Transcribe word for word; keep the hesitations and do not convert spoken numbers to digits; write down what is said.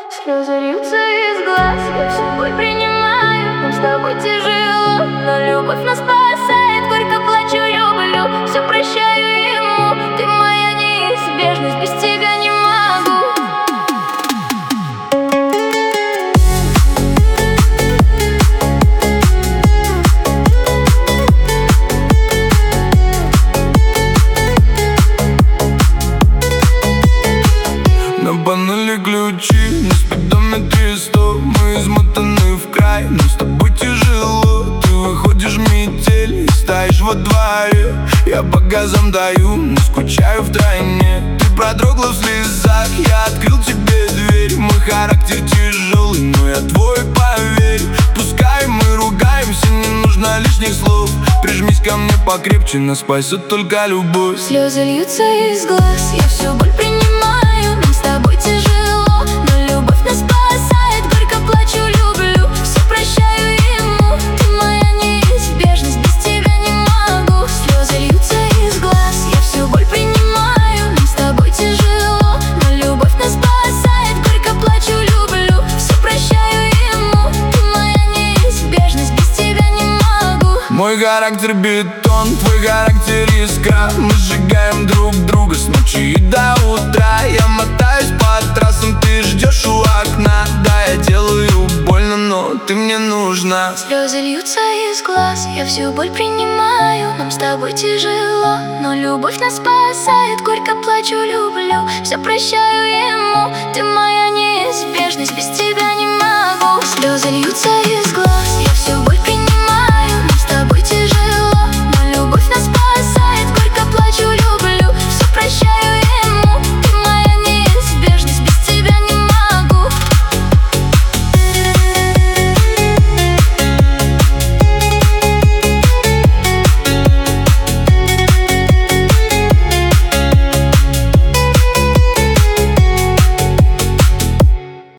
Слезы льются из глаз, я всю боль принимаю. Нам с тобой тяжело, но любовь нас спасает. Горько плачу, люблю, все прощаю ему. Ты моя неизбежность, без тебя не могу. На панели ключи, на спидометре сто. Мы измотаны в край, но с тобой тяжело. Ты выходишь в метель и стоишь во дворе. Я по газам даю, но скучаю втройне. Ты продрогла в слезах, я открыл тебе дверь. Мой характер тяжелый, но я твой, поверь. Пускай мы ругаемся, не нужно лишних слов. Прижмись ко мне покрепче, нас спасет только любовь. Слезы льются из глаз, я всю боль принимаю. Нам с тобой тяжело, но любовь нас спасает. Горько плачу, люблю, все прощаю ему. Ты моя неизбежность, без тебя не могу. Слезы льются из глаз, я всю боль принимаю. Нам с тобой тяжело, но любовь нас спасает. Горько плачу, люблю, все прощаю ему. Ты моя неизбежность, без тебя не могу. Мой характер бетон, твой характер искра. Мы сжигаем друг друга с ночи и до утра. Я мотаюсь по трассам, ты ждешь у окна. Да, я делаю больно, но ты мне нужна. Слезы льются из глаз, я всю боль принимаю. Нам с тобой тяжело, но любовь нас спасает. Горько плачу, люблю, все прощаю ему. Ты моя неизбежность, без тебя не могу. Слезы льются из